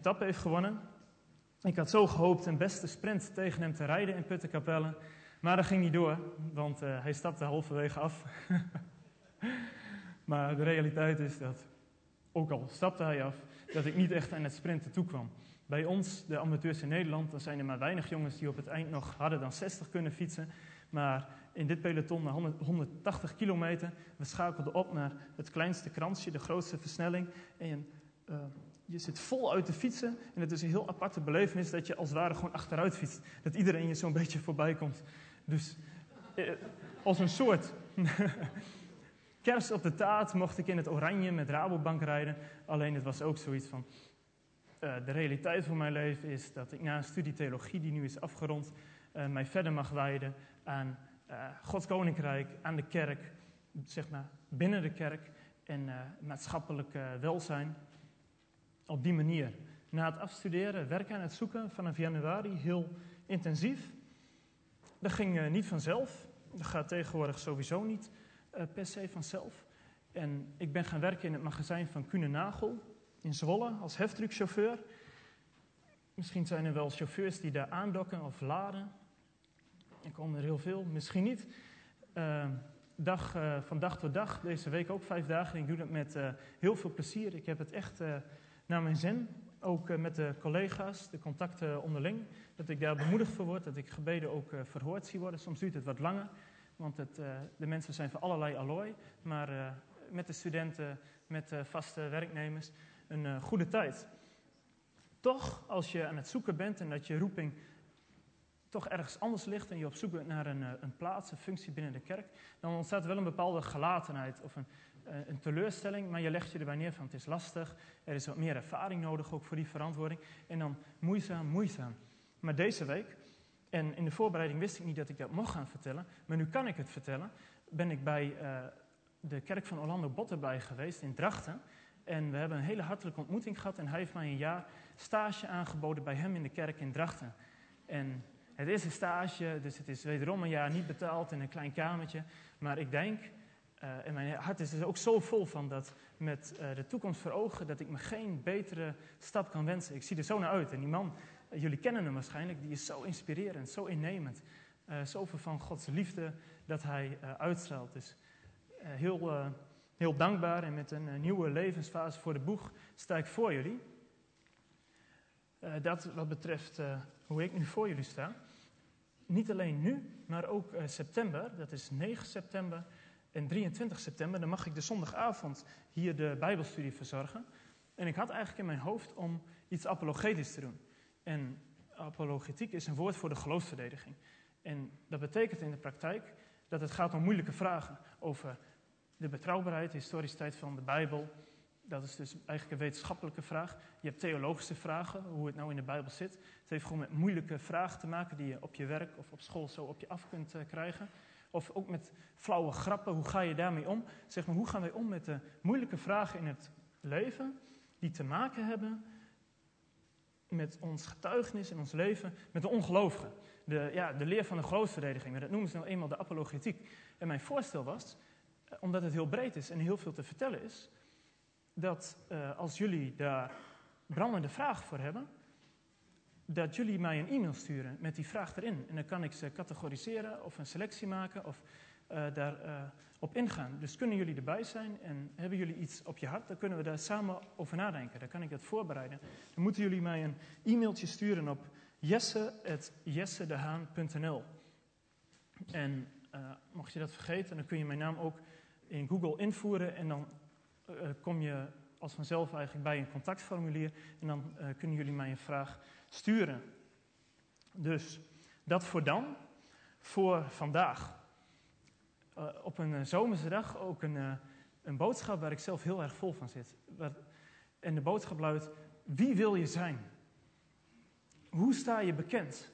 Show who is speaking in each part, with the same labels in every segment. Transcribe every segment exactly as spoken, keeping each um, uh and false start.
Speaker 1: etappe heeft gewonnen. Ik had zo gehoopt een beste sprint tegen hem te rijden in Puttenkapelle. Maar dat ging niet door, want uh, hij stapte halverwege af. Maar de realiteit is dat, ook al stapte hij af, dat ik niet echt aan het sprinten toekwam. Bij ons, de amateurs in Nederland, dan zijn er maar weinig jongens die op het eind nog harder dan zestig kunnen fietsen. Maar in dit peloton, na honderdtachtig kilometer, we schakelden op naar het kleinste kransje, de grootste versnelling. En uh, je zit vol uit te fietsen. En het is een heel aparte belevenis dat je als het ware gewoon achteruit fietst. Dat iedereen je zo'n beetje voorbij komt. Dus uh, als een soort kers op de taart mocht ik in het oranje met Rabobank rijden. Alleen het was ook zoiets van, uh, de realiteit van mijn leven is dat ik na een studie theologie die nu is afgerond, uh, mij verder mag wijden aan uh, Gods Koninkrijk, aan de kerk, zeg maar binnen de kerk en uh, maatschappelijk uh, welzijn. Op die manier. Na het afstuderen, werken aan het zoeken vanaf januari, heel intensief. Dat ging uh, niet vanzelf. Dat gaat tegenwoordig sowieso niet uh, per se vanzelf. En ik ben gaan werken in het magazijn van Kuehne Nagel in Zwolle als heftruckchauffeur. Misschien zijn er wel chauffeurs die daar aandokken of laden. Er komen er heel veel, misschien niet. Uh, dag, uh, van dag tot dag, deze week ook vijf dagen. Ik doe dat met uh, heel veel plezier. Ik heb het echt uh, naar mijn zin. Ook uh, met de collega's, de contacten onderling. Dat ik daar bemoedigd voor word, dat ik gebeden ook uh, verhoord zie worden. Soms duurt het wat langer, want het, uh, de mensen zijn van allerlei allooi. Maar uh, met de studenten, met uh, vaste werknemers, een uh, goede tijd. Toch, als je aan het zoeken bent en dat je roeping toch ergens anders ligt en je op zoek bent naar een, een plaats, een functie binnen de kerk, dan ontstaat wel een bepaalde gelatenheid of een, een teleurstelling, maar je legt je erbij neer van het is lastig, er is wat meer ervaring nodig ook voor die verantwoording en dan moeizaam, moeizaam. Maar deze week, en in de voorbereiding wist ik niet dat ik dat mocht gaan vertellen, maar nu kan ik het vertellen, ben ik bij uh, de kerk van Orlando Botterbij geweest in Drachten. En we hebben een hele hartelijke ontmoeting gehad en hij heeft mij een jaar stage aangeboden bij hem in de kerk in Drachten. En het is een stage, dus het is wederom een jaar niet betaald in een klein kamertje. Maar ik denk, uh, en mijn hart is er ook zo vol van dat met uh, de toekomst voor ogen, dat ik me geen betere stap kan wensen. Ik zie er zo naar uit. En die man, uh, jullie kennen hem waarschijnlijk, die is zo inspirerend, zo innemend. Uh, zoveel van Gods liefde dat hij uh, uitstraalt. Dus uh, heel, uh, heel dankbaar en met een uh, nieuwe levensfase voor de boeg sta ik voor jullie. Uh, dat wat betreft uh, hoe ik nu voor jullie sta. Niet alleen nu, maar ook uh, september. Dat is negen september en drieëntwintig september. Dan mag ik de zondagavond hier de Bijbelstudie verzorgen. En ik had eigenlijk in mijn hoofd om iets apologetisch te doen. En apologetiek is een woord voor de geloofsverdediging. En dat betekent in de praktijk dat het gaat om moeilijke vragen. Over de betrouwbaarheid, de historische van de Bijbel. Dat is dus eigenlijk een wetenschappelijke vraag. Je hebt theologische vragen, hoe het nou in de Bijbel zit. Het heeft gewoon met moeilijke vragen te maken die je op je werk of op school zo op je af kunt uh, krijgen. Of ook met flauwe grappen, hoe ga je daarmee om? Zeg maar, hoe gaan wij om met de moeilijke vragen in het leven die te maken hebben met ons getuigenis in ons leven, met de ongelovigen. De, ja, de leer van de geloofsverdediging, dat noemen ze nou eenmaal de apologetiek. En mijn voorstel was, omdat het heel breed is en heel veel te vertellen is, dat uh, als jullie daar brandende vragen voor hebben, dat jullie mij een e-mail sturen met die vraag erin. En dan kan ik ze categoriseren of een selectie maken of uh, daar uh, op ingaan. Dus kunnen jullie erbij zijn en hebben jullie iets op je hart, dan kunnen we daar samen over nadenken. Dan kan ik dat voorbereiden. Dan moeten jullie mij een e-mailtje sturen op jesse at jessedehaan punt n l. En uh, mocht je dat vergeten, dan kun je mijn naam ook in Google invoeren en dan Uh, kom je als vanzelf eigenlijk bij een contactformulier en dan uh, kunnen jullie mij een vraag sturen. Dus dat voor dan, voor vandaag. Uh, op een uh, zomerse dag ook een, uh, een boodschap waar ik zelf heel erg vol van zit. Waar, en de boodschap luidt, wie wil je zijn? Hoe sta je bekend?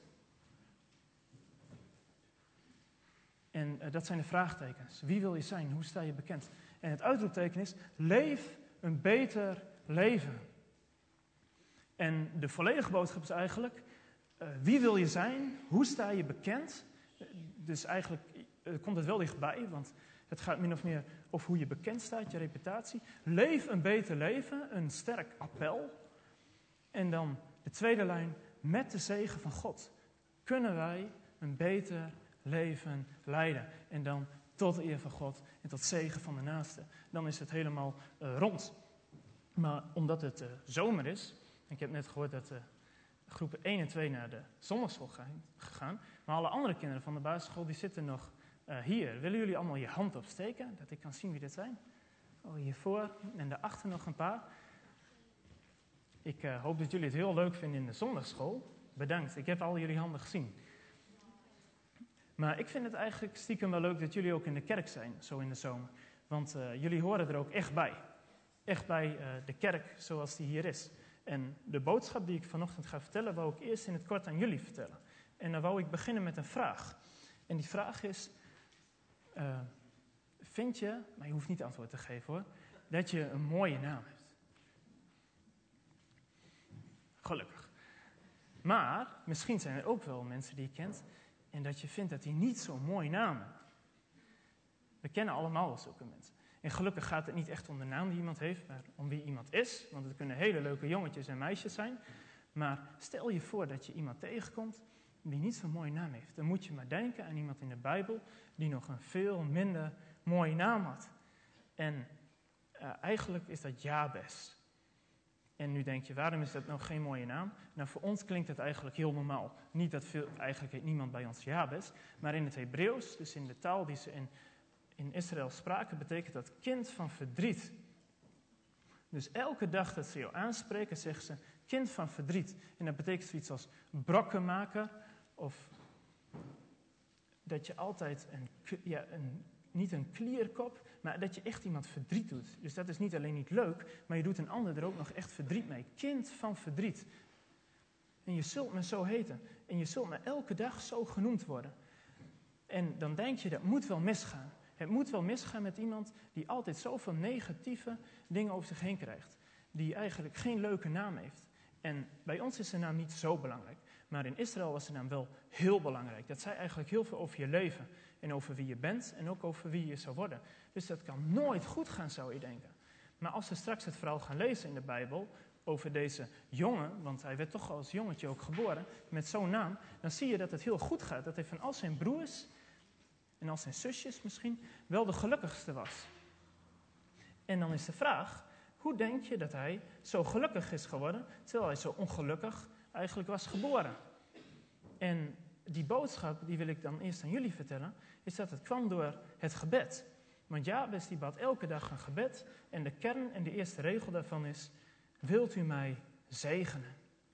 Speaker 1: En uh, dat zijn de vraagtekens. Wie wil je zijn? Hoe sta je bekend? En het uitroepteken is, leef een beter leven. En de volledige boodschap is eigenlijk, uh, wie wil je zijn? Hoe sta je bekend? Dus eigenlijk uh, komt het wel dichtbij, want het gaat min of meer over hoe je bekend staat, je reputatie. Leef een beter leven, een sterk appel. En dan de tweede lijn, met de zegen van God kunnen wij een beter leven leiden. En dan tot eer van God en tot zegen van de naaste. Dan is het helemaal uh, rond. Maar omdat het uh, zomer is, en ik heb net gehoord dat uh, groepen één en twee naar de zondagschool gaan, gegaan, maar alle andere kinderen van de basisschool die zitten nog uh, hier. Willen jullie allemaal je hand opsteken, dat ik kan zien wie dit zijn? Oh, hiervoor en daarachter nog een paar. Ik uh, hoop dat jullie het heel leuk vinden in de zondagschool. Bedankt, ik heb al jullie handen gezien. Maar ik vind het eigenlijk stiekem wel leuk dat jullie ook in de kerk zijn, zo in de zomer. Want uh, jullie horen er ook echt bij. Echt bij uh, de kerk zoals die hier is. En de boodschap die ik vanochtend ga vertellen, wou ik eerst in het kort aan jullie vertellen. En dan wou ik beginnen met een vraag. En die vraag is, uh, vind je, maar je hoeft niet antwoord te geven hoor, dat je een mooie naam hebt? Gelukkig. Maar misschien zijn er ook wel mensen die je kent en dat je vindt dat die niet zo'n mooie naam hebben. We kennen allemaal wel zulke mensen. En gelukkig gaat het niet echt om de naam die iemand heeft, maar om wie iemand is. Want het kunnen hele leuke jongetjes en meisjes zijn. Maar stel je voor dat je iemand tegenkomt die niet zo'n mooie naam heeft. Dan moet je maar denken aan iemand in de Bijbel die nog een veel minder mooie naam had. En uh, eigenlijk is dat Jabes. En nu denk je, waarom is dat nou geen mooie naam? Nou, voor ons klinkt het eigenlijk heel normaal. Niet dat veel, eigenlijk heet niemand bij ons Jabes. Maar in het Hebreeuws, dus in de taal die ze in, in Israël spraken, betekent dat kind van verdriet. Dus elke dag dat ze jou aanspreken, zeggen ze kind van verdriet. En dat betekent zoiets als brokkenmaker. Of dat je altijd een, ja, een, niet een klierkop, maar dat je echt iemand verdriet doet. Dus dat is niet alleen niet leuk, maar je doet een ander er ook nog echt verdriet mee. Kind van verdriet. En je zult me zo heten. En je zult me elke dag zo genoemd worden. En dan denk je, dat moet wel misgaan. Het moet wel misgaan met iemand die altijd zoveel negatieve dingen over zich heen krijgt. Die eigenlijk geen leuke naam heeft. En bij ons is de naam niet zo belangrijk. Maar in Israël was de naam wel heel belangrijk. Dat zei eigenlijk heel veel over je leven. En over wie je bent en ook over wie je zou worden. Dus dat kan nooit goed gaan, zou je denken. Maar als we straks het verhaal gaan lezen in de Bijbel over deze jongen, want hij werd toch als jongetje ook geboren, met zo'n naam, dan zie je dat het heel goed gaat. Dat hij van al zijn broers en al zijn zusjes misschien wel de gelukkigste was. En dan is de vraag, hoe denk je dat hij zo gelukkig is geworden, terwijl hij zo ongelukkig eigenlijk was geboren? En die boodschap, die wil ik dan eerst aan jullie vertellen, is dat het kwam door het gebed. Want Jabes die bad elke dag een gebed en de kern en de eerste regel daarvan is, wilt u mij zegenen?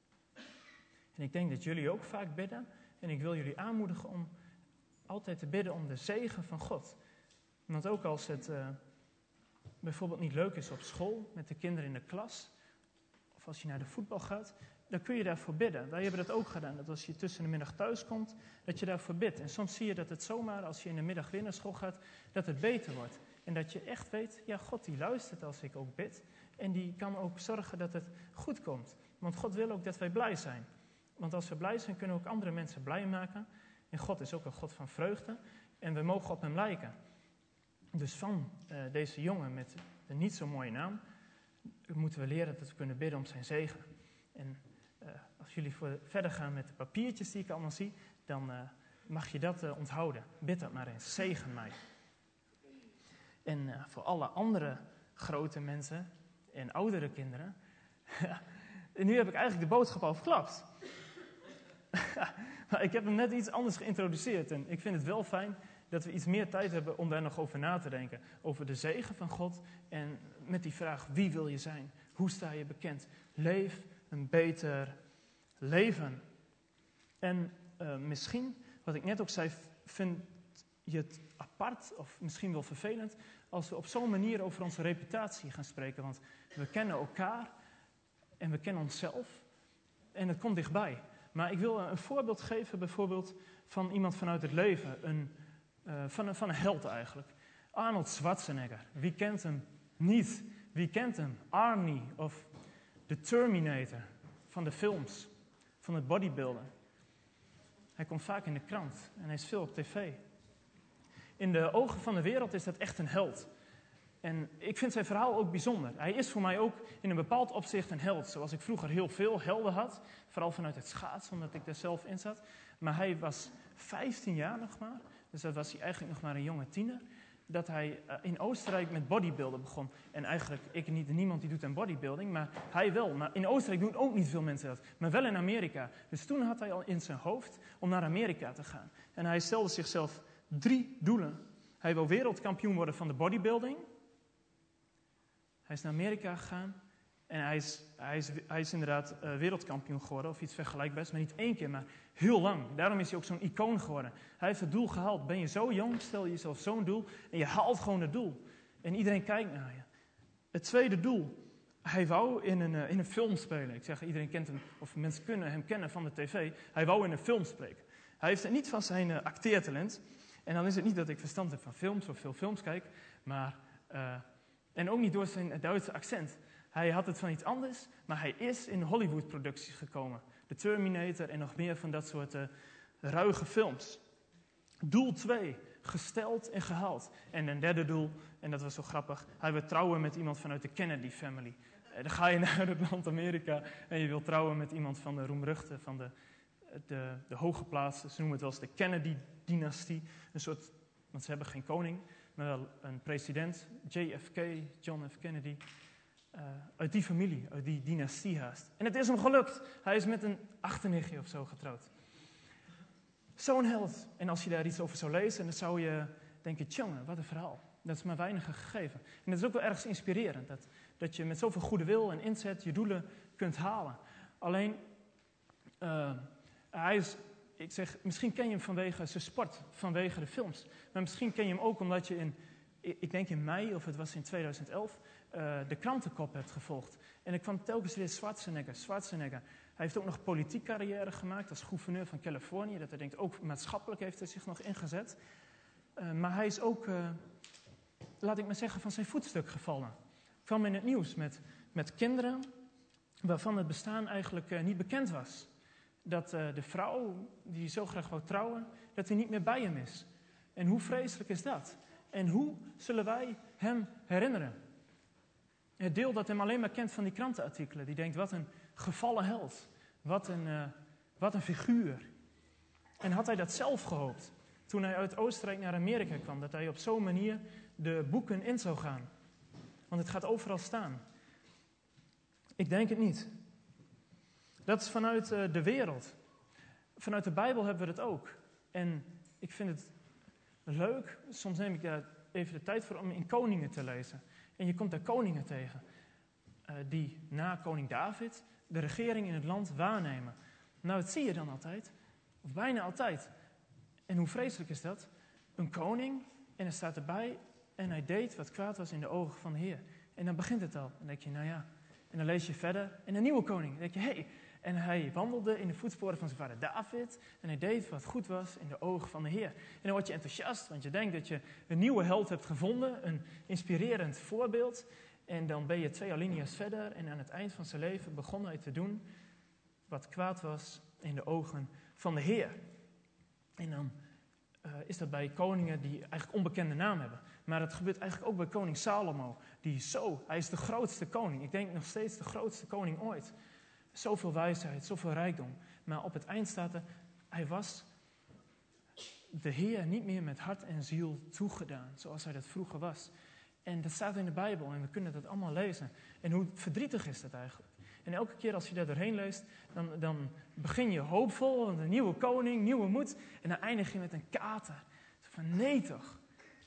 Speaker 1: En ik denk dat jullie ook vaak bidden en ik wil jullie aanmoedigen om altijd te bidden om de zegen van God. Want ook als het uh, bijvoorbeeld niet leuk is op school met de kinderen in de klas, of als je naar de voetbal gaat, dan kun je daarvoor bidden. Wij hebben dat ook gedaan, dat als je tussen de middag thuis komt, dat je daarvoor bidt. En soms zie je dat het zomaar, als je in de middag weer naar school gaat, dat het beter wordt. En dat je echt weet, ja, God die luistert als ik ook bid. En die kan ook zorgen dat het goed komt. Want God wil ook dat wij blij zijn. Want als we blij zijn, kunnen we ook andere mensen blij maken. En God is ook een God van vreugde. En we mogen op hem lijken. Dus van uh, deze jongen met de niet zo mooie naam, moeten we leren dat we kunnen bidden om zijn zegen. En uh, als jullie voor, verder gaan met de papiertjes die ik allemaal zie, dan uh, mag je dat uh, onthouden. Bid dat maar eens, zegen mij. En uh, voor alle andere grote mensen en oudere kinderen, en nu heb ik eigenlijk de boodschap al verklapt. Maar ik heb hem net iets anders geïntroduceerd en ik vind het wel fijn dat we iets meer tijd hebben om daar nog over na te denken. Over de zegen van God en met die vraag, wie wil je zijn? Hoe sta je bekend? Leef een beter leven. En uh, misschien, wat ik net ook zei, vind je het apart of misschien wel vervelend als we op zo'n manier over onze reputatie gaan spreken. Want we kennen elkaar en we kennen onszelf en het komt dichtbij. Maar ik wil een voorbeeld geven bijvoorbeeld van iemand vanuit het leven, een, uh, van, een, van een held eigenlijk. Arnold Schwarzenegger, wie kent hem niet? Wie kent hem? Arnie of The Terminator van de films, van het bodybuilden. Hij komt vaak in de krant en hij is veel op tv. In de ogen van de wereld is dat echt een held. En ik vind zijn verhaal ook bijzonder. Hij is voor mij ook in een bepaald opzicht een held. Zoals ik vroeger heel veel helden had. Vooral vanuit het schaatsen, omdat ik daar zelf in zat. Maar hij was vijftien jaar nog maar. Dus dat was hij eigenlijk nog maar een jonge tiener. Dat hij in Oostenrijk met bodybuilden begon. En eigenlijk, ik niet, niemand die doet aan bodybuilding, maar hij wel. Maar in Oostenrijk doen ook niet veel mensen dat. Maar wel in Amerika. Dus toen had hij al in zijn hoofd om naar Amerika te gaan. En hij stelde zichzelf drie doelen. Hij wil wereldkampioen worden van de bodybuilding. Hij is naar Amerika gegaan. En hij is, hij is, hij is inderdaad uh, wereldkampioen geworden, of iets vergelijkbaars. Maar niet één keer, maar heel lang. Daarom is hij ook zo'n icoon geworden. Hij heeft het doel gehaald. Ben je zo jong, stel je jezelf zo'n doel en je haalt gewoon het doel. En iedereen kijkt naar je. Het tweede doel. Hij wou in een, uh, in een film spelen. Ik zeg, iedereen kent hem, of mensen kunnen hem kennen van de tv. Hij wou in een film spreken. Hij heeft het niet van zijn uh, acteertalent. En dan is het niet dat ik verstand heb van films of veel films kijk. Maar, uh, en ook niet door zijn Duitse accent. Hij had het van iets anders, maar hij is in Hollywood-producties gekomen. De Terminator en nog meer van dat soort uh, ruige films. Doel twee, gesteld en gehaald. En een derde doel, en dat was zo grappig, hij wil trouwen met iemand vanuit de Kennedy-family. Uh, dan ga je naar het land Amerika en je wil trouwen met iemand van de roemruchte, van de, de, de hoge plaatsen. Ze noemen het wel eens de Kennedy-dynastie. Een soort, want ze hebben geen koning, maar wel een president, J F K, John F. Kennedy. Uh, uit die familie, uit die dynastie haast. En het is hem gelukt. Hij is met een achternichtje of zo getrouwd. Zo'n held. En als je daar iets over zou lezen, dan zou je denken, tjonge, wat een verhaal. Dat is maar weinig gegeven. En dat is ook wel ergens inspirerend. Dat, dat je met zoveel goede wil en inzet je doelen kunt halen. Alleen, uh, hij is, ik zeg, misschien ken je hem vanwege zijn sport, vanwege de films. Maar misschien ken je hem ook omdat je in, ik denk in mei, of het was in tweeduizend elf... Uh, de krantenkop hebt gevolgd. En ik kwam telkens weer Schwarzenegger, Schwarzenegger. Hij heeft ook nog politiek carrière gemaakt als gouverneur van Californië. Dat hij denkt, ook maatschappelijk heeft hij zich nog ingezet. Uh, maar hij is ook, uh, laat ik maar zeggen, van zijn voetstuk gevallen. Ik kwam in het nieuws met, met kinderen waarvan het bestaan eigenlijk uh, niet bekend was. Dat uh, de vrouw die hij zo graag wou trouwen, dat hij niet meer bij hem is. En hoe vreselijk is dat? En hoe zullen wij hem herinneren? Het deel dat hem alleen maar kent van die krantenartikelen. Die denkt, wat een gevallen held. Wat een, uh, wat een figuur. En had hij dat zelf gehoopt? Toen hij uit Oostenrijk naar Amerika kwam. Dat hij op zo'n manier de boeken in zou gaan. Want het gaat overal staan. Ik denk het niet. Dat is vanuit uh, de wereld. Vanuit de Bijbel hebben we het ook. En ik vind het leuk. Soms neem ik daar even de tijd voor om in Koningen te lezen. En je komt daar koningen tegen, uh, die na koning David de regering in het land waarnemen. Nou, dat zie je dan altijd, of bijna altijd. En hoe vreselijk is dat? Een koning, en er staat erbij, en hij deed wat kwaad was in de ogen van de Heer. En dan begint het al. Dan denk je, nou ja. En dan lees je verder, en een nieuwe koning. Dan denk je, hé. Hey. En hij wandelde in de voetsporen van zijn vader David, en hij deed wat goed was in de ogen van de Heer. En dan word je enthousiast, want je denkt dat je een nieuwe held hebt gevonden, een inspirerend voorbeeld. En dan ben je twee alinea's verder, en aan het eind van zijn leven begon hij te doen wat kwaad was in de ogen van de Heer. En dan uh, is dat bij koningen die eigenlijk onbekende naam hebben. Maar dat gebeurt eigenlijk ook bij koning Salomo, die zo, hij is de grootste koning. Ik denk nog steeds de grootste koning ooit. Zoveel wijsheid, zoveel rijkdom. Maar op het eind staat er, hij was de Heer niet meer met hart en ziel toegedaan, zoals hij dat vroeger was. En dat staat in de Bijbel en we kunnen dat allemaal lezen. En hoe verdrietig is dat eigenlijk? En elke keer als je daar doorheen leest, dan, dan begin je hoopvol, een nieuwe koning, nieuwe moed. En dan eindig je met een kater. Zo van, nee toch.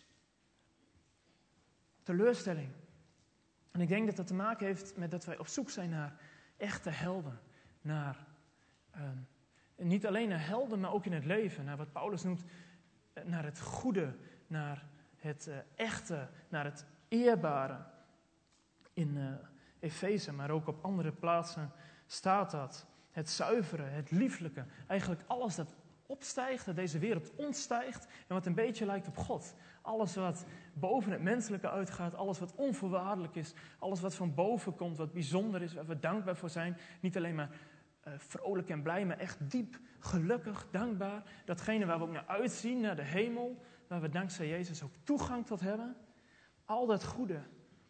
Speaker 1: Teleurstelling. En ik denk dat dat te maken heeft met dat wij op zoek zijn naar echte helden. Naar, uh, niet alleen naar helden, maar ook in het leven. Naar wat Paulus noemt, uh, naar het goede, naar het uh, echte, naar het eerbare. In uh, Efeze, maar ook op andere plaatsen staat dat. Het zuivere, het lieflijke. Eigenlijk alles dat opstijgt, dat deze wereld ontstijgt en wat een beetje lijkt op God. Alles wat boven het menselijke uitgaat, alles wat onvoorwaardelijk is, alles wat van boven komt, wat bijzonder is, waar we dankbaar voor zijn. Niet alleen maar uh, vrolijk en blij, maar echt diep gelukkig, dankbaar. Datgene waar we ook naar uitzien, naar de hemel, waar we dankzij Jezus ook toegang tot hebben. Al dat goede.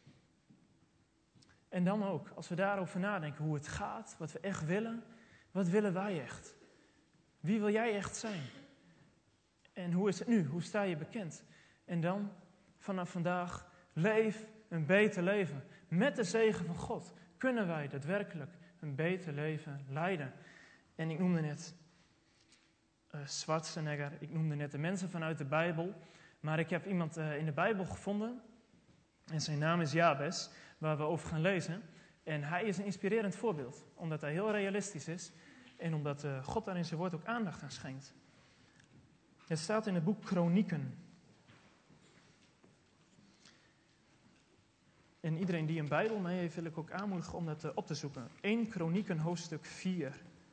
Speaker 1: En dan ook, als we daarover nadenken, hoe het gaat, wat we echt willen. Wat willen wij echt? Wie wil jij echt zijn? En hoe is het nu? Hoe sta je bekend? En dan, vanaf vandaag, leef een beter leven. Met de zegen van God kunnen wij daadwerkelijk een beter leven leiden. En ik noemde net uh, Schwarzenegger, ik noemde net de mensen vanuit de Bijbel. Maar ik heb iemand uh, in de Bijbel gevonden. En zijn naam is Jabes, waar we over gaan lezen. En hij is een inspirerend voorbeeld, omdat hij heel realistisch is. En omdat uh, God daar in zijn woord ook aandacht aan schenkt. Het staat in het boek Kronieken. En iedereen die een Bijbel mee heeft, wil ik ook aanmoedigen om dat uh, op te zoeken. Eerste Kronieken, hoofdstuk vier.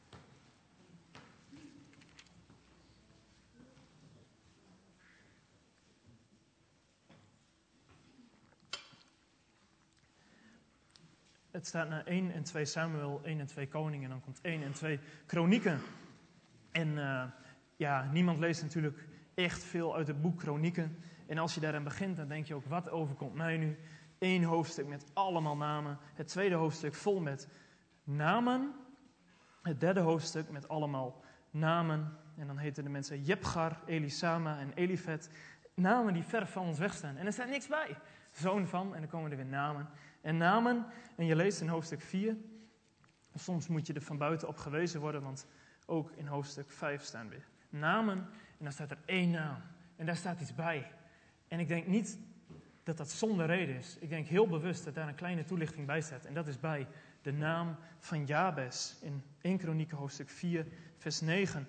Speaker 1: Het staat naar één en twee Samuel, één en twee Koningen, en dan komt één en twee Kronieken. En uh, ja, niemand leest natuurlijk echt veel uit het boek Kronieken. En als je daaraan begint, dan denk je ook, wat overkomt mij nu? Eén hoofdstuk met allemaal namen. Het tweede hoofdstuk vol met namen. Het derde hoofdstuk met allemaal namen. En dan heten de mensen Jepgar, Elisama en Elifet. Namen die ver van ons wegstaan. En er staat niks bij. Zoon van, en dan komen er weer namen. En namen, en je leest in hoofdstuk vier. Soms moet je er van buiten op gewezen worden, want ook in hoofdstuk vijf staan weer namen. En dan staat er één naam. En daar staat iets bij. En ik denk niet dat dat zonder reden is. Ik denk heel bewust dat daar een kleine toelichting bij staat. En dat is bij de naam van Jabes in Eerste Kronieken hoofdstuk vier, vers negen.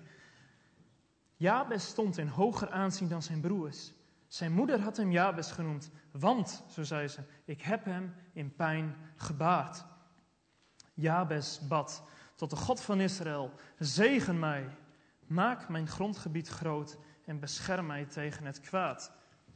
Speaker 1: Jabes stond in hoger aanzien dan zijn broers. Zijn moeder had hem Jabes genoemd, want, zo zei ze, ik heb hem in pijn gebaard. Jabes bad tot de God van Israël, zegen mij, maak mijn grondgebied groot en bescherm mij tegen het kwaad,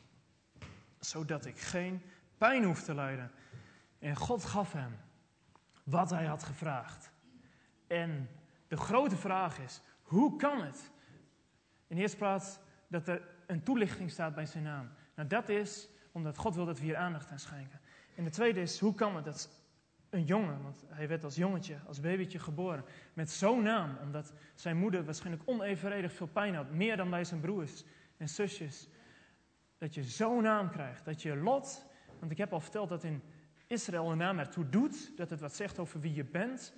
Speaker 1: zodat ik geen pijn hoef te lijden. En God gaf hem wat hij had gevraagd. En de grote vraag is, hoe kan het? In de eerste plaats dat er een toelichting staat bij zijn naam. Nou, dat is omdat God wil dat we hier aandacht aan schenken. En de tweede is, hoe kan het dat een jongen, want hij werd als jongetje, als babytje geboren, met zo'n naam, omdat zijn moeder waarschijnlijk onevenredig veel pijn had, meer dan bij zijn broers en zusjes, dat je zo'n naam krijgt, dat je lot, want ik heb al verteld dat in Israël een naam ertoe doet, dat het wat zegt over wie je bent.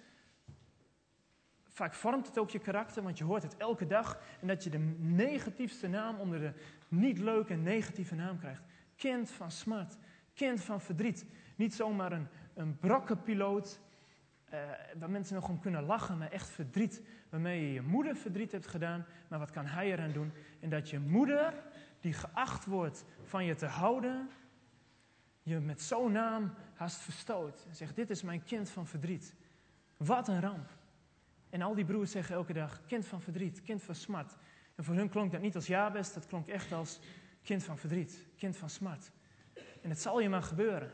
Speaker 1: Vaak vormt het ook je karakter, want je hoort het elke dag. En dat je de negatiefste naam onder de niet leuke en negatieve naam krijgt. Kind van smart, kind van verdriet. Niet zomaar een, een brokkenpiloot uh, waar mensen nog om kunnen lachen, maar echt verdriet. Waarmee je je moeder verdriet hebt gedaan, maar wat kan hij eraan doen? En dat je moeder, die geacht wordt van je te houden, je met zo'n naam haast verstoot. En zegt, dit is mijn kind van verdriet. Wat een ramp. En al die broers zeggen elke dag, kind van verdriet, kind van smart. En voor hun klonk dat niet als Jabes, dat klonk echt als kind van verdriet, kind van smart. En het zal je maar gebeuren.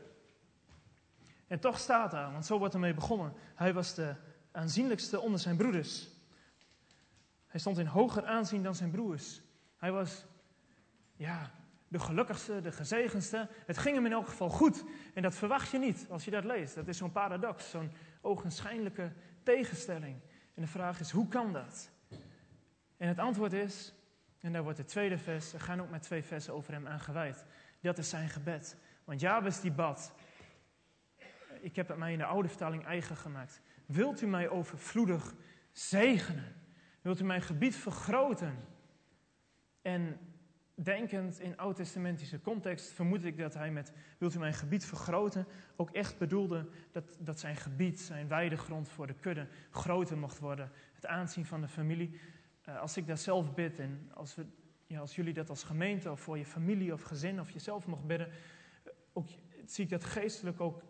Speaker 1: En toch staat daar, want zo wordt ermee begonnen. Hij was de aanzienlijkste onder zijn broeders. Hij stond in hoger aanzien dan zijn broers. Hij was, ja, de gelukkigste, de gezegendste. Het ging hem in elk geval goed. En dat verwacht je niet als je dat leest. Dat is zo'n paradox, zo'n ogenschijnlijke tegenstelling. En de vraag is, hoe kan dat? En het antwoord is, en daar wordt het tweede vers, er gaan ook maar twee versen over hem aangewijd. Dat is zijn gebed. Want Jabes die bad, ik heb het mij in de oude vertaling eigen gemaakt. Wilt u mij overvloedig zegenen? Wilt u mijn gebied vergroten? En denkend in oud-testamentische context vermoed ik dat hij met wilt u mijn gebied vergroten ook echt bedoelde dat, dat zijn gebied, zijn weidegrond voor de kudde groter mocht worden. Het aanzien van de familie. Uh, als ik dat zelf bid en als, we, ja, als jullie dat als gemeente of voor je familie of gezin of jezelf mocht bidden, uh, ook, zie ik dat geestelijk ook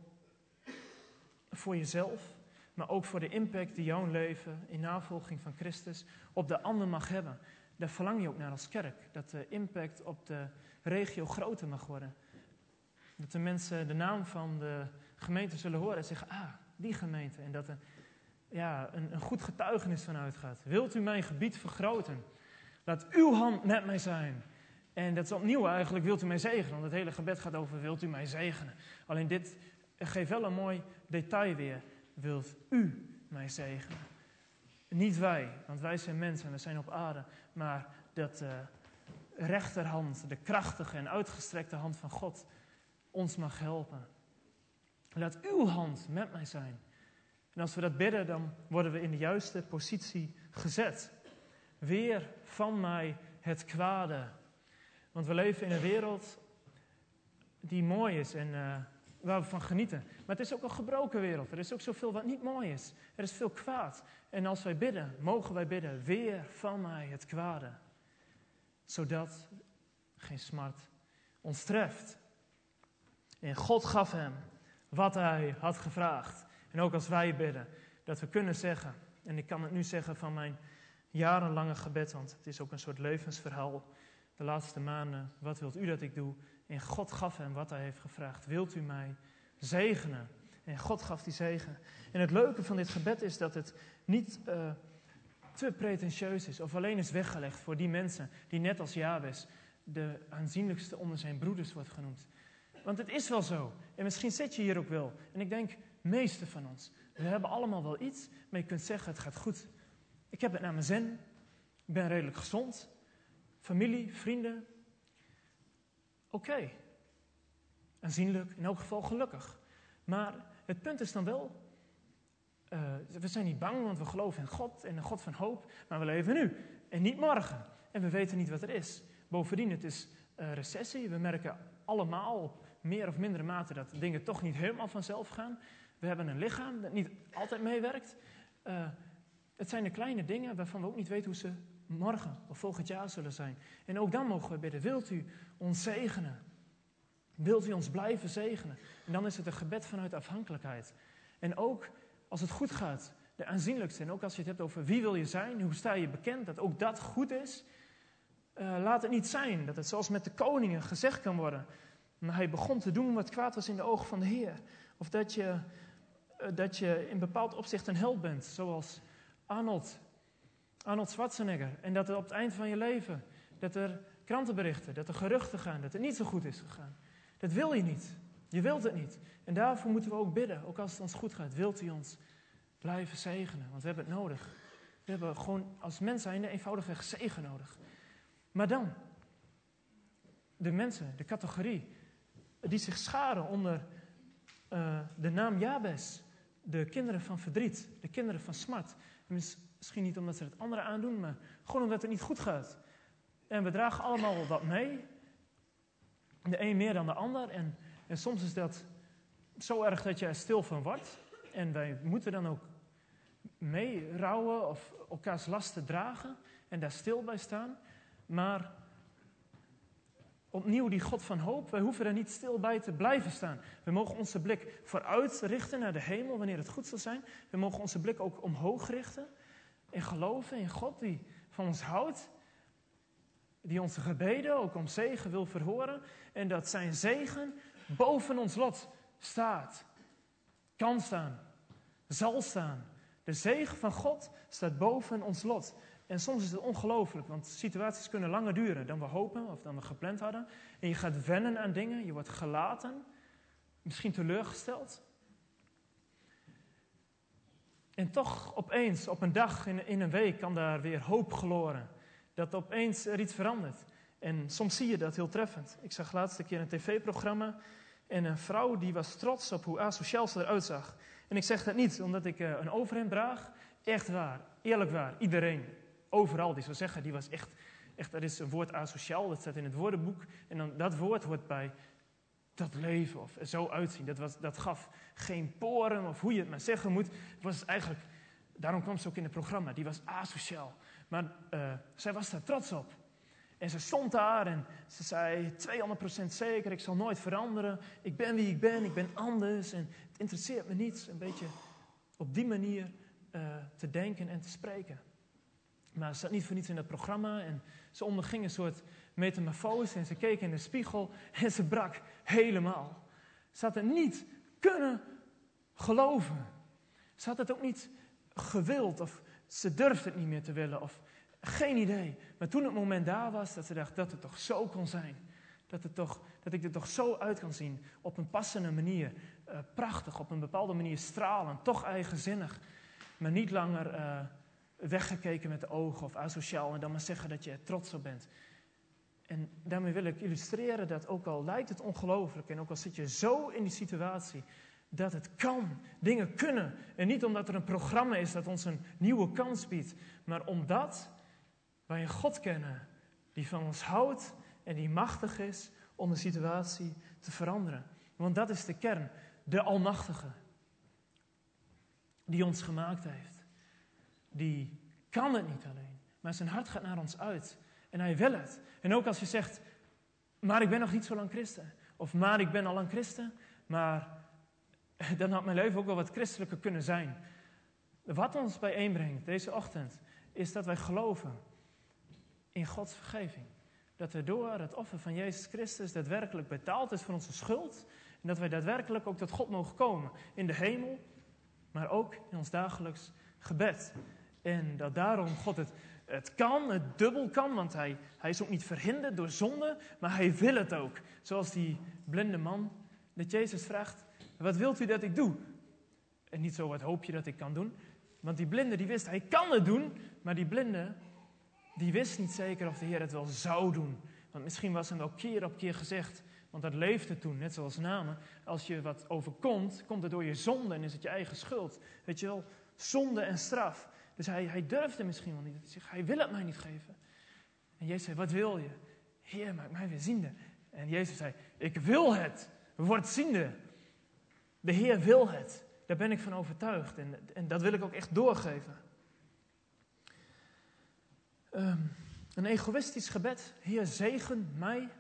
Speaker 1: voor jezelf, maar ook voor de impact die jouw leven in navolging van Christus op de ander mag hebben. Daar verlang je ook naar als kerk. Dat de impact op de regio groter mag worden. Dat de mensen de naam van de gemeente zullen horen en zeggen, ah, die gemeente. En dat er ja, een, een goed getuigenis van uitgaat. Wilt u mijn gebied vergroten? Laat uw hand met mij zijn. En dat is opnieuw eigenlijk, wilt u mij zegenen? Want het hele gebed gaat over, wilt u mij zegenen? Alleen dit geeft wel een mooi detail weer. Wilt u mij zegenen? Niet wij, want wij zijn mensen en we zijn op aarde. Maar dat uh, rechterhand, de krachtige en uitgestrekte hand van God, ons mag helpen. Laat uw hand met mij zijn. En als we dat bidden, dan worden we in de juiste positie gezet. Weer van mij het kwade. Want we leven in een wereld die mooi is en uh, waar we van genieten. Maar het is ook een gebroken wereld. Er is ook zoveel wat niet mooi is. Er is veel kwaad. En als wij bidden, mogen wij bidden, weer van mij het kwade. Zodat geen smart ons treft. En God gaf hem wat hij had gevraagd. En ook als wij bidden, dat we kunnen zeggen, en ik kan het nu zeggen van mijn jarenlange gebed, want het is ook een soort levensverhaal. De laatste maanden, wat wilt u dat ik doe? En God gaf hem wat hij heeft gevraagd. Wilt u mij zegenen? En God gaf die zegen. En het leuke van dit gebed is dat het niet uh, te pretentieus is. Of alleen is weggelegd voor die mensen die net als Jabes de aanzienlijkste onder zijn broeders wordt genoemd. Want het is wel zo. En misschien zit je hier ook wel. En ik denk, meeste van ons. We hebben allemaal wel iets, maar je kunt zeggen, het gaat goed. Ik heb het naar mijn zin. Ik ben redelijk gezond. Familie, vrienden. Oké. Okay. Aanzienlijk, in elk geval gelukkig. Maar het punt is dan wel, uh, we zijn niet bang, want we geloven in God en een God van hoop. Maar we leven nu en niet morgen. En we weten niet wat er is. Bovendien, het is uh, recessie. We merken allemaal op meer of mindere mate dat dingen toch niet helemaal vanzelf gaan. We hebben een lichaam dat niet altijd meewerkt. Uh, het zijn de kleine dingen waarvan we ook niet weten hoe ze morgen of volgend jaar zullen zijn. En ook dan mogen we bidden, wilt u ons zegenen? Wilt u ons blijven zegenen? En dan is het een gebed vanuit afhankelijkheid. En ook als het goed gaat, de aanzienlijkste. En ook als je het hebt over wie wil je zijn, hoe sta je bekend, dat ook dat goed is. Uh, laat het niet zijn dat het zoals met de koningen gezegd kan worden. Maar hij begon te doen wat kwaad was in de ogen van de Heer. Of dat je, uh, dat je in bepaald opzicht een held bent, zoals Arnold, Arnold Schwarzenegger. En dat er op het eind van je leven, dat er krantenberichten, dat er geruchten gaan, dat het niet zo goed is gegaan. Dat wil je niet. Je wilt het niet. En daarvoor moeten we ook bidden, ook als het ons goed gaat. Wilt u ons blijven zegenen? Want we hebben het nodig. We hebben gewoon als mens zijnde eenvoudigweg zegen nodig. Maar dan, de mensen, de categorie, die zich scharen onder uh, de naam Jabes. De kinderen van verdriet, de kinderen van smart. Misschien niet omdat ze het anderen aandoen, maar gewoon omdat het niet goed gaat. En we dragen allemaal wat mee. De een meer dan de ander. En, en soms is dat zo erg dat je er stil van wordt. En wij moeten dan ook mee rouwen of elkaars lasten dragen. En daar stil bij staan. Maar opnieuw die God van hoop. Wij hoeven er niet stil bij te blijven staan. We mogen onze blik vooruit richten naar de hemel wanneer het goed zal zijn. We mogen onze blik ook omhoog richten. En geloven in God die van ons houdt. Die onze gebeden ook om zegen wil verhoren. En dat zijn zegen boven ons lot staat. Kan staan. Zal staan. De zegen van God staat boven ons lot. En soms is het ongelooflijk, want situaties kunnen langer duren dan we hopen of dan we gepland hadden. En je gaat wennen aan dingen, je wordt gelaten, misschien teleurgesteld. En toch opeens, op een dag, in, in een week, kan daar weer hoop gloren. Dat opeens er iets verandert. En soms zie je dat heel treffend. Ik zag laatst een keer een tv-programma en een vrouw die was trots op hoe asociaal ze eruit zag. En ik zeg dat niet omdat ik uh, een overhemd draag. Echt waar, eerlijk waar, iedereen. Overal die zou zeggen, die was echt, echt, dat is een woord asociaal, dat staat in het woordenboek. En dan, dat woord hoort bij dat leven of er zo uitzien. Dat, was, dat gaf geen poren of hoe je het maar zeggen moet. Het was eigenlijk, daarom kwam ze ook in het programma, die was asociaal. Maar uh, zij was daar trots op. En ze stond daar en ze zei, tweehonderd procent zeker, ik zal nooit veranderen. Ik ben wie ik ben, ik ben anders en het interesseert me niets. Een beetje op die manier uh, te denken en te spreken. Maar ze zat niet voor niets in dat programma en ze onderging een soort metamorfose en ze keek in de spiegel en ze brak helemaal. Ze had het niet kunnen geloven. Ze had het ook niet gewild of ze durfde het niet meer te willen. Of Geen idee. Maar toen het moment daar was, dat ze dacht dat het toch zo kon zijn. Dat, het toch, dat ik er toch zo uit kan zien. Op een passende manier. Uh, prachtig, op een bepaalde manier stralend. Toch eigenzinnig. Maar niet langer uh, weggekeken met de ogen of asociaal. En dan maar zeggen dat je er trots op bent. En daarmee wil ik illustreren dat ook al lijkt het ongelooflijk. En ook al zit je zo in die situatie. Dat het kan. Dingen kunnen. En niet omdat er een programma is dat ons een nieuwe kans biedt. Maar omdat wij een God kennen. Die van ons houdt. En die machtig is om de situatie te veranderen. Want dat is de kern. De Almachtige. Die ons gemaakt heeft. Die kan het niet alleen. Maar zijn hart gaat naar ons uit. En hij wil het. En ook als je zegt, maar ik ben nog niet zo lang christen. Of maar ik ben al lang christen. Maar dan had mijn leven ook wel wat christelijker kunnen zijn. Wat ons bijeenbrengt deze ochtend. Is dat wij geloven in Gods vergeving. Dat er door het offer van Jezus Christus daadwerkelijk betaald is voor onze schuld. En dat wij daadwerkelijk ook tot God mogen komen. In de hemel, maar ook in ons dagelijks gebed. En dat daarom God het, het kan, het dubbel kan. Want hij, hij is ook niet verhinderd door zonde, maar hij wil het ook. Zoals die blinde man, dat Jezus vraagt, wat wilt u dat ik doe? En niet zo, wat hoop je dat ik kan doen? Want die blinde die wist, hij kan het doen, maar die blinde... Die wist niet zeker of de Heer het wel zou doen. Want misschien was hem wel keer op keer gezegd. Want dat leefde toen, net zoals namen. Als je wat overkomt, komt het door je zonde en is het je eigen schuld. Weet je wel, zonde en straf. Dus hij, hij durfde misschien wel niet. Hij zegt, hij wil het mij niet geven. En Jezus zei, wat wil je? Heer, maak mij weer ziende. En Jezus zei, ik wil het. Word ziende. De Heer wil het. Daar ben ik van overtuigd. En, en dat wil ik ook echt doorgeven. Um, een egoïstisch gebed. Heer, zegen mij.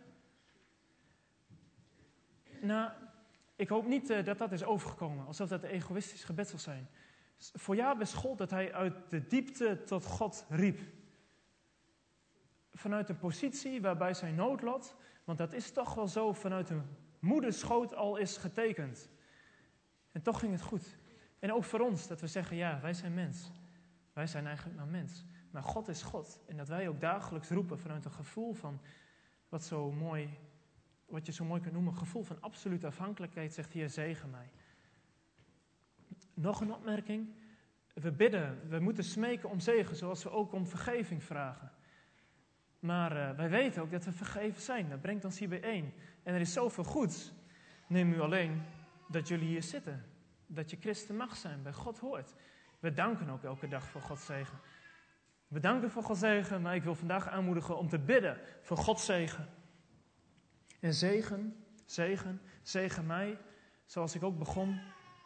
Speaker 1: Nou, ik hoop niet uh, dat dat is overgekomen. Alsof dat een egoïstisch gebed zal zijn. Voor Jabes gold dat hij uit de diepte tot God riep. Vanuit een positie waarbij zijn noodlot, want dat is toch wel zo, vanuit een moederschoot al is getekend. En toch ging het goed. En ook voor ons, dat we zeggen, ja, wij zijn mens. Wij zijn eigenlijk maar mens. Maar God is God. En dat wij ook dagelijks roepen vanuit een gevoel van, wat, zo mooi, wat je zo mooi kunt noemen, een gevoel van absolute afhankelijkheid, zegt Heer, zegen mij. Nog een opmerking. We bidden, we moeten smeken om zegen, zoals we ook om vergeving vragen. Maar uh, wij weten ook dat we vergeven zijn. Dat brengt ons hier bijeen. En er is zoveel goeds. Neem u alleen dat jullie hier zitten. Dat je christen mag zijn, bij God hoort. We danken ook elke dag voor Gods zegen. We danken voor Gods zegen, maar ik wil vandaag aanmoedigen om te bidden voor Gods zegen. En zegen, zegen, zegen mij, zoals ik ook begon.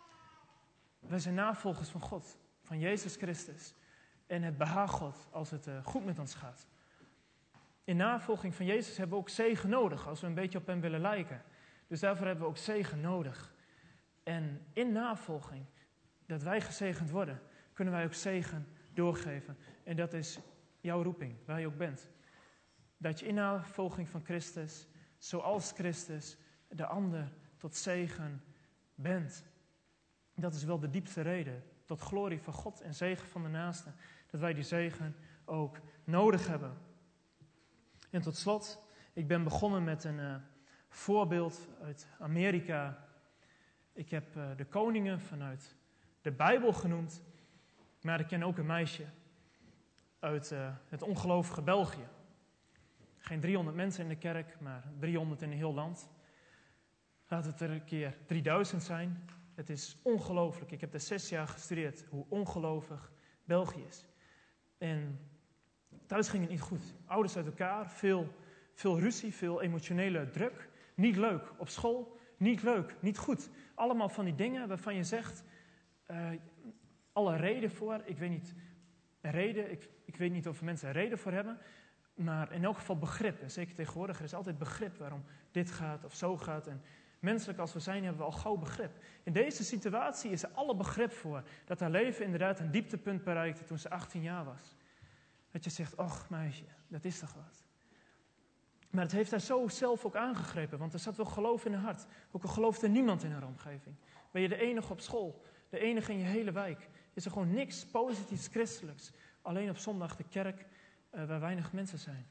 Speaker 1: Wij zijn navolgers van God, van Jezus Christus. En het behaagt God als het uh, goed met ons gaat. In navolging van Jezus hebben we ook zegen nodig, als we een beetje op hem willen lijken. Dus daarvoor hebben we ook zegen nodig. En in navolging, dat wij gezegend worden, kunnen wij ook zegen doorgeven. En dat is jouw roeping, waar je ook bent. Dat je in navolging van Christus, zoals Christus, de ander tot zegen bent. Dat is wel de diepste reden, tot glorie van God en zegen van de naaste, dat wij die zegen ook nodig hebben. En tot slot, ik ben begonnen met een uh, voorbeeld uit Amerika. Ik heb uh, de koningen vanuit de Bijbel genoemd, maar ik ken ook een meisje uit uh, het ongelovige België. Geen driehonderd mensen in de kerk, maar driehonderd in een heel land. Laat het er een keer drieduizend zijn. Het is ongelooflijk. Ik heb er zes jaar gestudeerd hoe ongelovig België is. En thuis ging het niet goed. Ouders uit elkaar, veel, veel ruzie, veel emotionele druk. Niet leuk. Op school, niet leuk, niet goed. Allemaal van die dingen waarvan je zegt, uh, alle reden voor, ik weet niet, reden, ik, ik weet niet of mensen er reden voor hebben, maar in elk geval begrip. En zeker tegenwoordig, er is altijd begrip waarom dit gaat of zo gaat. En menselijk als we zijn, hebben we al gauw begrip. In deze situatie is er alle begrip voor dat haar leven inderdaad een dieptepunt bereikte toen ze achttien jaar was. Dat je zegt, och meisje, dat is toch wat. Maar het heeft haar zo zelf ook aangegrepen, want er zat wel geloof in haar hart. Ook al geloofde niemand in haar omgeving. Ben je de enige op school, de enige in je hele wijk. Is er gewoon niks positiefs christelijks. Alleen op zondag de kerk uh, waar weinig mensen zijn.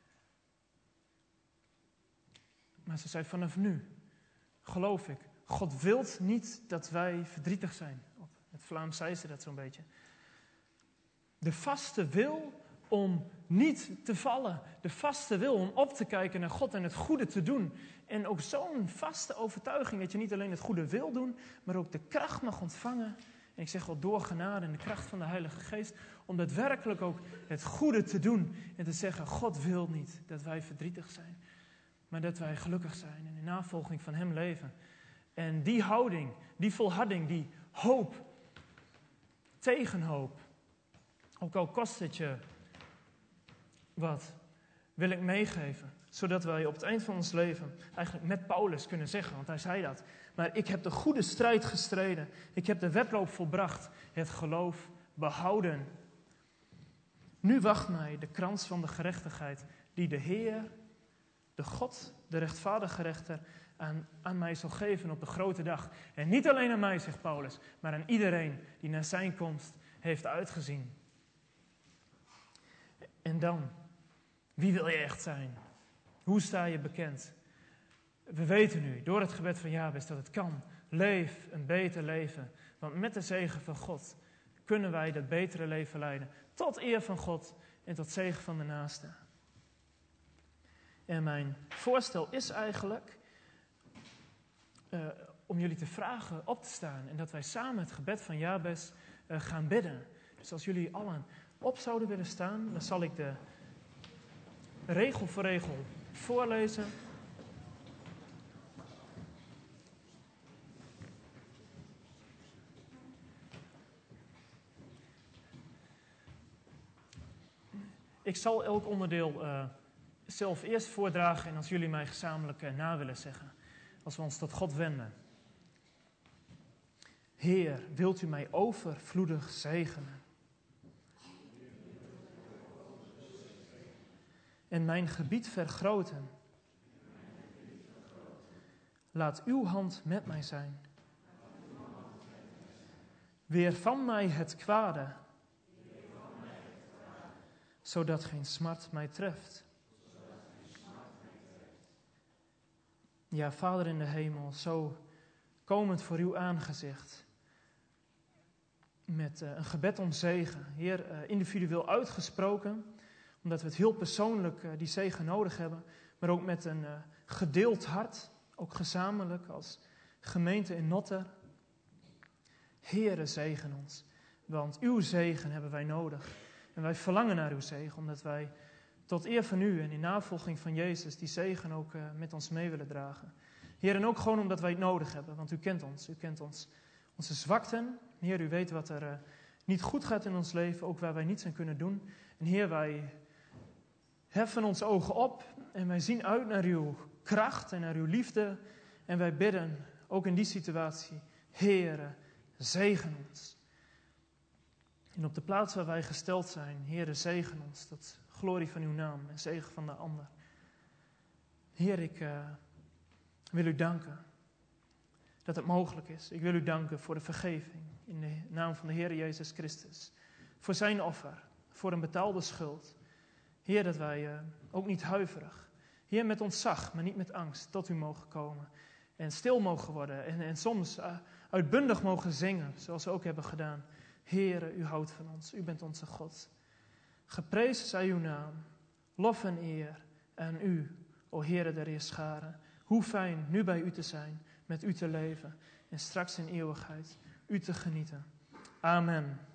Speaker 1: Maar ze zei, vanaf nu geloof ik, God wilt niet dat wij verdrietig zijn. Op het Vlaams zei ze dat zo'n beetje. De vaste wil om niet te vallen. De vaste wil om op te kijken naar God en het goede te doen. En ook zo'n vaste overtuiging dat je niet alleen het goede wil doen, maar ook de kracht mag ontvangen. En ik zeg wel door genade en de kracht van de Heilige Geest, om daadwerkelijk ook het goede te doen. En te zeggen, God wil niet dat wij verdrietig zijn, maar dat wij gelukkig zijn en in navolging van Hem leven. En die houding, die volharding, die hoop, tegenhoop, ook al kost het je wat, wil ik meegeven. Zodat wij op het eind van ons leven eigenlijk met Paulus kunnen zeggen, want hij zei dat. Maar ik heb de goede strijd gestreden. Ik heb de wedloop volbracht. Het geloof behouden. Nu wacht mij de krans van de gerechtigheid die de Heer, de God, de rechtvaardige rechter, aan, aan mij zal geven op de grote dag. En niet alleen aan mij, zegt Paulus, maar aan iedereen die naar zijn komst heeft uitgezien. En dan, wie wil je echt zijn? Hoe sta je bekend? We weten nu, door het gebed van Jabes, dat het kan. Leef een beter leven. Want met de zegen van God kunnen wij dat betere leven leiden. Tot eer van God en tot zegen van de naaste. En mijn voorstel is eigenlijk uh, om jullie te vragen op te staan. En dat wij samen het gebed van Jabes uh, gaan bidden. Dus als jullie allen op zouden willen staan, dan zal ik de regel voor regel voorlezen. Ik zal elk onderdeel uh, zelf eerst voordragen en als jullie mij gezamenlijk uh, na willen zeggen. Als we ons tot God wenden. Heer, wilt u mij overvloedig zegenen? En mijn gebied vergroten. Laat uw hand met mij zijn. Weer van mij het kwade. Zodat geen smart mij treft. Ja, Vader in de hemel, zo komend voor uw aangezicht. Met uh, een gebed om zegen. Heer, uh, individueel uitgesproken. Omdat we het heel persoonlijk uh, die zegen nodig hebben. Maar ook met een uh, gedeeld hart. Ook gezamenlijk als gemeente in Notter. Heere, zegen ons. Want uw zegen hebben wij nodig. En wij verlangen naar uw zegen. Omdat wij tot eer van u en in navolging van Jezus die zegen ook uh, met ons mee willen dragen. Heer, en ook gewoon omdat wij het nodig hebben. Want u kent ons. U kent ons. Onze zwakten. Heer, u weet wat er uh, niet goed gaat in ons leven. Ook waar wij niets aan kunnen doen. En Heer, wij heffen onze ogen op. En wij zien uit naar uw kracht en naar uw liefde. En wij bidden, ook in die situatie. Heere, zegen ons. En op de plaats waar wij gesteld zijn. Heere, zegen ons. Tot glorie van uw naam en zegen van de ander. Heer, ik uh, wil u danken. Dat het mogelijk is. Ik wil u danken voor de vergeving. In de naam van de Heer Jezus Christus. Voor zijn offer. Voor een betaalde schuld. Heer, dat wij uh, ook niet huiverig. Heer, met ontzag, maar niet met angst. Tot u mogen komen. En stil mogen worden. En, en soms uh, uitbundig mogen zingen. Zoals we ook hebben gedaan. Heere, u houdt van ons. U bent onze God. Geprezen zij uw naam. Lof en eer aan u, o Heere der Heerscharen. Hoe fijn nu bij u te zijn. Met u te leven. En straks in eeuwigheid u te genieten. Amen.